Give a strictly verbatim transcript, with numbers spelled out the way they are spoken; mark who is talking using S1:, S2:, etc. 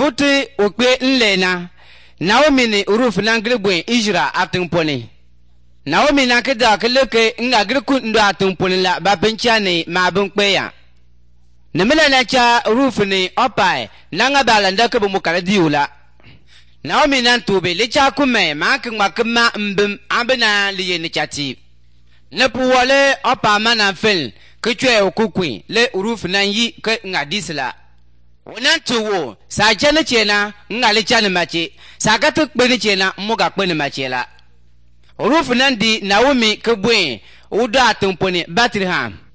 S1: wuti okpe nlena Naomi ni uruf nanglibwe Ijra atungponi Naomi nakida keleke ngagriku ndo atungponi la bapenchani mabunkpe ya Nemela na cha uruf ni opai nanga balanda ke bumukala diula Naomi nantobe lecha kume makin makma mbim abena liye ni chati ne puwale opa mana fel ke chwe okukwi le uruf nan yi ke ngadisla wonan tuwo sa jana chena ngale chana machi sa gatu kpeni chena muga kpeni machela uruf nan di Naomi ke bwe uda tumponi Bethlehem